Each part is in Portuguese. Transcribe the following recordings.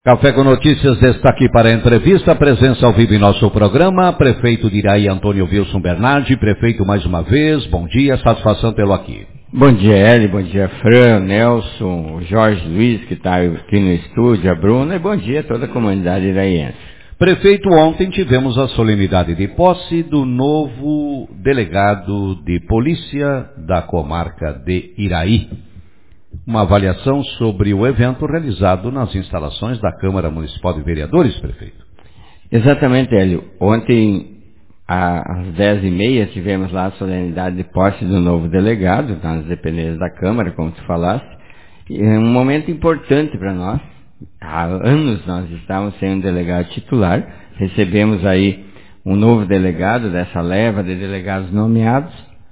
Café com Notícias está aqui para a entrevista, presença ao vivo em nosso programa, prefeito de Iraí, Antônio Wilson Bernardi. Prefeito, mais uma vez, bom dia, satisfação tê-lo aqui. Bom dia, Eli, bom dia, Fran, Nelson, o Jorge Luiz, que está aqui no estúdio, a Bruna, e bom dia a toda a comunidade iraiense. Prefeito, ontem tivemos a solenidade de posse do novo delegado de polícia da comarca de Iraí. Uma avaliação sobre o evento realizado nas instalações da Câmara Municipal de Vereadores, prefeito. Exatamente, Hélio. Ontem, às 10h30, tivemos lá a solenidade de posse do novo delegado, nas dependências da Câmara, como tu falaste. E é um momento importante para nós. Há anos nós estávamos sem um delegado titular. Recebemos aí um novo delegado dessa leva de delegados nomeados.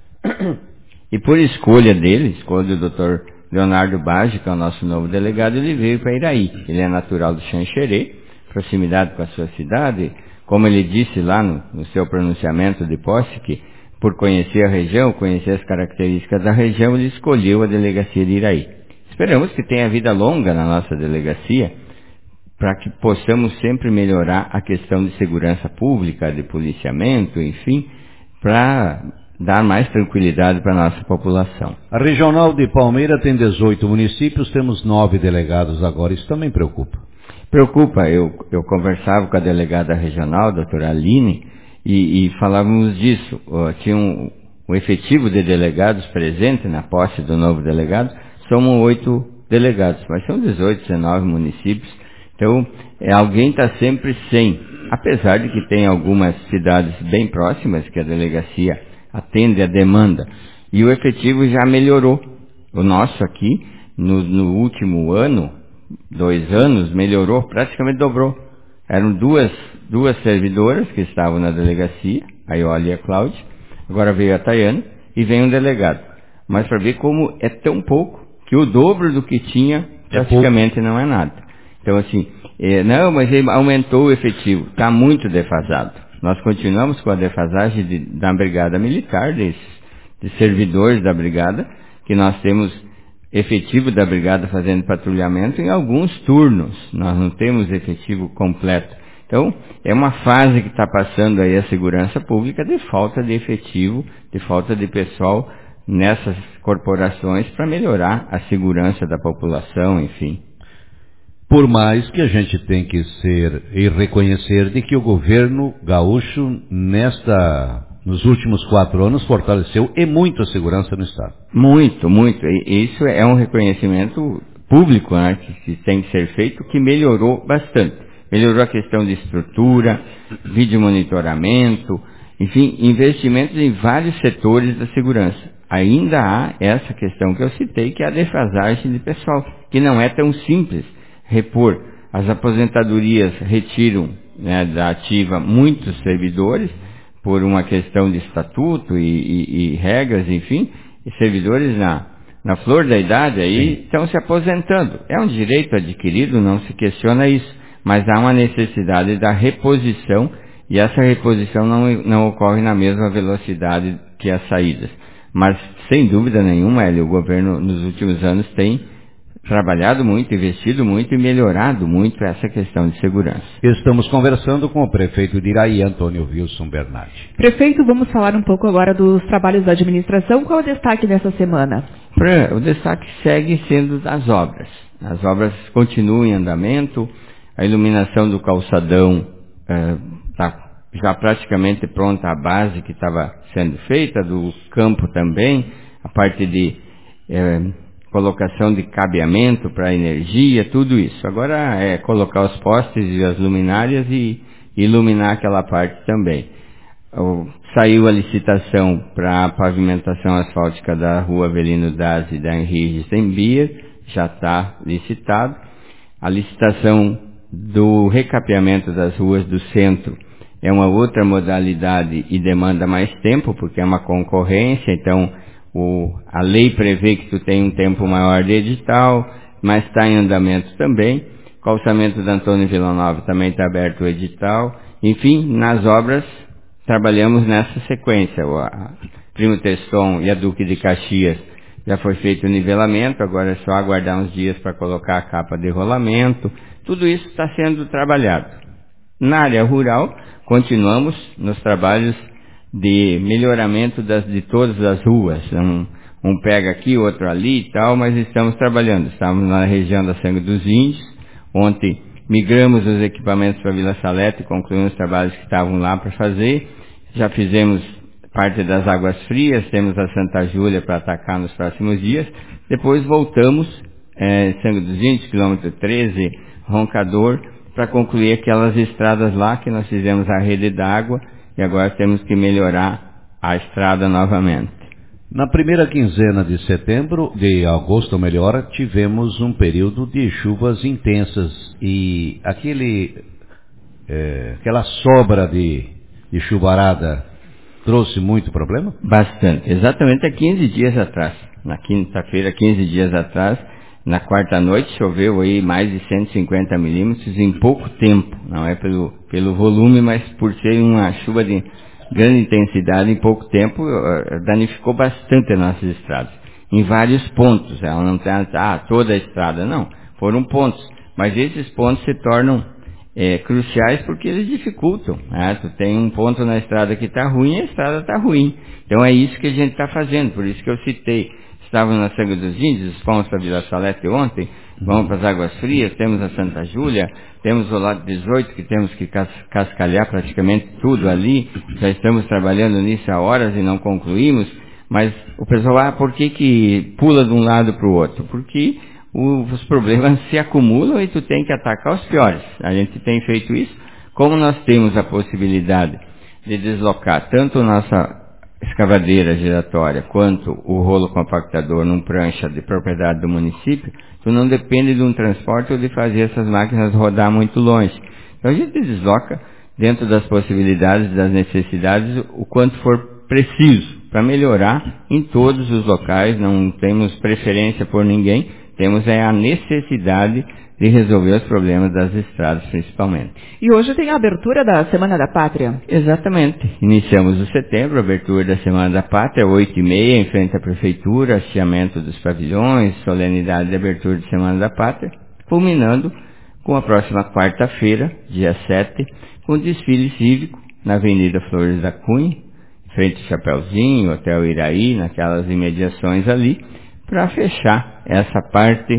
E por escolha dele, escolha do Dr. Leonardo Baggio, que é o nosso novo delegado, ele veio para Iraí. Ele é natural do Xanxerê, proximidade com a sua cidade. Como ele disse lá no seu pronunciamento de posse, que por conhecer a região, conhecer as características da região, ele escolheu a delegacia de Iraí. Esperamos que tenha vida longa na nossa delegacia, para que possamos sempre melhorar a questão de segurança pública, de policiamento, enfim, para dar mais tranquilidade para a nossa população. A Regional de Palmeira tem 18 municípios, temos 9 delegados agora, isso também preocupa? Preocupa, eu conversava com a delegada regional, a doutora Aline, e falávamos disso. Tinha um efetivo de delegados presente na posse do novo delegado, somos 8 delegados, mas são 18, 19 municípios, então alguém está sempre sem, apesar de que tem algumas cidades bem próximas que a delegacia atende a demanda, e o efetivo já melhorou. O nosso aqui, no último ano, 2 anos, melhorou, praticamente dobrou. Eram duas servidoras que estavam na delegacia, a Ioli e a Cláudia, agora veio a Tayane e vem um delegado. Mas para ver como é tão pouco, que o dobro do que tinha praticamente não é nada. Então assim, não, mas ele aumentou o efetivo, está muito defasado. Nós continuamos com a defasagem da Brigada Militar, de servidores da Brigada, que nós temos efetivo da Brigada fazendo patrulhamento em alguns turnos. Nós não temos efetivo completo. Então, é uma fase que está passando aí a segurança pública de falta de efetivo, de falta de pessoal nessas corporações para melhorar a segurança da população, enfim. Por mais que a gente tem que ser e reconhecer de que o governo gaúcho, nos últimos 4 anos, fortaleceu e muito a segurança no Estado. Muito, muito. E isso é um reconhecimento público, né, que tem que ser feito, que melhorou bastante. Melhorou a questão de estrutura, vídeo monitoramento, enfim, investimentos em vários setores da segurança. Ainda há essa questão que eu citei, que é a defasagem de pessoal, que não é tão simples repor. As aposentadorias retiram, né, da ativa muitos servidores por uma questão de estatuto e regras, enfim, e servidores na flor da idade aí estão se aposentando. É um direito adquirido, não se questiona isso, mas há uma necessidade da reposição, e essa reposição não ocorre na mesma velocidade que as saídas. Mas, sem dúvida nenhuma, Hélio, o governo nos últimos anos tem trabalhado muito, investido muito e melhorado muito essa questão de segurança. Estamos conversando com o prefeito de Iraí, Antônio Wilson Bernardi. Prefeito, vamos falar um pouco agora dos trabalhos da administração. Qual é o destaque dessa semana? O destaque segue sendo das obras. As obras continuam em andamento, a iluminação do calçadão está já praticamente pronta, a base que estava sendo feita, do campo também, a parte de colocação de cabeamento para energia, tudo isso. Agora é colocar os postes e as luminárias e iluminar aquela parte também. Saiu a licitação para a pavimentação asfáltica da Rua Avelino Daz e da Henrique Zembier, já está licitado. A licitação do recapeamento das ruas do centro é uma outra modalidade e demanda mais tempo, porque é uma concorrência, então a lei prevê que tu tem um tempo maior de edital, mas está em andamento também. Calçamento da Antônio Villanova também está aberto o edital. Enfim, nas obras trabalhamos nessa sequência. A Primo Teston e a Duque de Caxias já foi feito o nivelamento, agora é só aguardar uns dias para colocar a capa de rolamento. Tudo isso está sendo trabalhado. Na área rural, continuamos nos trabalhos de melhoramento de todas as ruas. Um pega aqui, outro ali e tal, mas estamos trabalhando. Estamos na região da Sanga dos Índios. Ontem migramos os equipamentos para Vila Salete, concluímos os trabalhos que estavam lá para fazer. Já fizemos parte das Águas Frias, temos a Santa Júlia para atacar nos próximos dias. Depois voltamos, Sanga dos Índios, quilômetro 13, Roncador, para concluir aquelas estradas lá que nós fizemos a rede d'água e agora temos que melhorar a estrada novamente. Na primeira quinzena de agosto, ou melhor, tivemos um período de chuvas intensas e aquela sobra de chuvarada trouxe muito problema? Bastante, exatamente há 15 dias atrás, na quinta-feira, 15 dias atrás, na quarta noite choveu aí mais de 150 milímetros em pouco tempo, não é pelo volume, mas por ser uma chuva de grande intensidade em pouco tempo, danificou bastante as nossas estradas, em vários pontos. Ela não tem toda a estrada, não, foram pontos, mas esses pontos se tornam cruciais porque eles dificultam. Tu tem um ponto na estrada que está ruim e a estrada está ruim. Então é isso que a gente está fazendo, por isso que eu citei. Estávamos na Sanga dos Índios, fomos para Vila Salete ontem, vamos para as Águas Frias, temos a Santa Júlia, temos o lado 18 que temos que cascalhar praticamente tudo ali, já estamos trabalhando nisso há horas e não concluímos, mas o pessoal, por que pula de um lado para o outro? Porque os problemas se acumulam e tu tem que atacar os piores. A gente tem feito isso, como nós temos a possibilidade de deslocar tanto nossa escavadeira giratória quanto o rolo compactador num prancha de propriedade do município, tu não depende de um transporte ou de fazer essas máquinas rodar muito longe. Então a gente desloca dentro das possibilidades, das necessidades, o quanto for preciso para melhorar em todos os locais. Não temos preferência por ninguém, temos a necessidade de resolver os problemas das estradas, principalmente. E hoje tem a abertura da Semana da Pátria. Exatamente. Iniciamos o setembro, a abertura da Semana da Pátria, 8h30, em frente à Prefeitura, hasteamento dos pavilhões, solenidade de abertura de Semana da Pátria, culminando com a próxima quarta-feira, dia 7, com desfile cívico na Avenida Flores da Cunha, em frente ao Chapeuzinho, Hotel Iraí, naquelas imediações ali, para fechar essa parte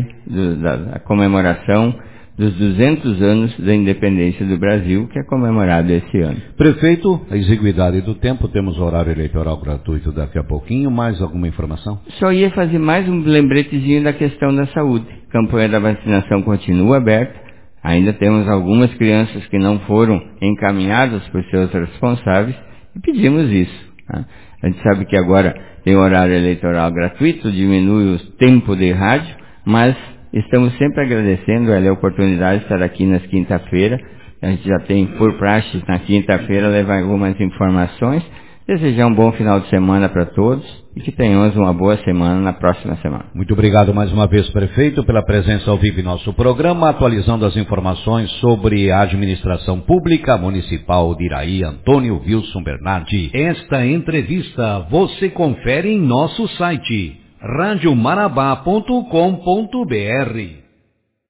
da comemoração dos 200 anos da independência do Brasil, que é comemorado esse ano. Prefeito, a exiguidade do tempo, temos horário eleitoral gratuito daqui a pouquinho, mais alguma informação? Só ia fazer mais um lembretezinho da questão da saúde. A campanha da vacinação continua aberta, ainda temos algumas crianças que não foram encaminhadas por seus responsáveis e pedimos isso. A gente sabe que agora tem horário eleitoral gratuito, diminui o tempo de rádio, mas estamos sempre agradecendo a oportunidade de estar aqui nas quinta-feira. A gente já tem por praxe na quinta-feira levar algumas informações. Desejar um bom final de semana para todos e que tenhamos uma boa semana na próxima semana. Muito obrigado mais uma vez, prefeito, pela presença ao vivo em nosso programa, atualizando as informações sobre a administração pública municipal de Iraí, Antônio Wilson Bernardi. Esta entrevista você confere em nosso site radiomarabá.com.br.